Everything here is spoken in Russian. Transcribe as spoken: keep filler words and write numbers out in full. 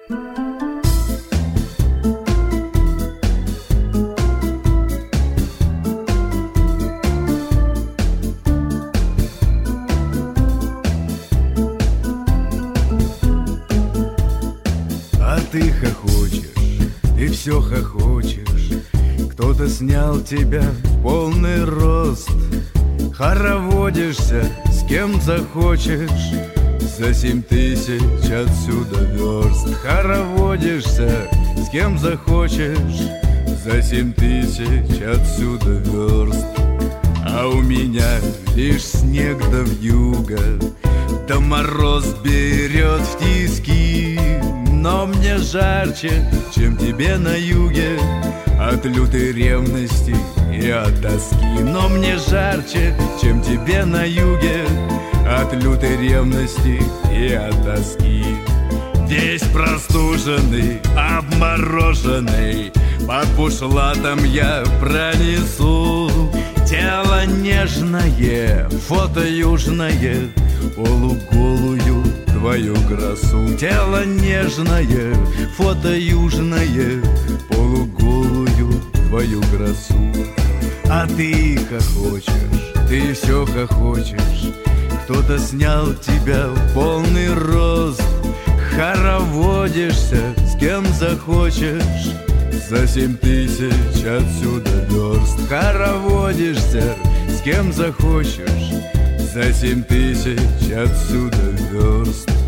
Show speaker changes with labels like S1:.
S1: Ты хохочешь, ты все хохочешь. Кто-то снял тебя в полный рост. Хороводишься с кем захочешь. За семь тысяч отсюда верст. Хороводишься с кем захочешь. За семь тысяч отсюда верст. А у меня лишь снег да вьюга, да мороз берет в тиски. Но мне жарче, чем тебе на юге, от лютой ревности и от тоски. Но мне жарче, чем тебе на юге, от лютой ревности и от тоски. Весь простуженный, обмороженный, под бушлатом я пронесу тело нежное, фото южное, полуголую твою красу. Тело нежное, фото южное, полуголую твою красу. А ты хохочешь, ты все хохочешь. Кто-то снял тебя в полный рост. Хороводишься с кем захочешь. За семь тысяч отсюда верст. Хороводишься с кем захочешь. За семь тысяч отсюда верст.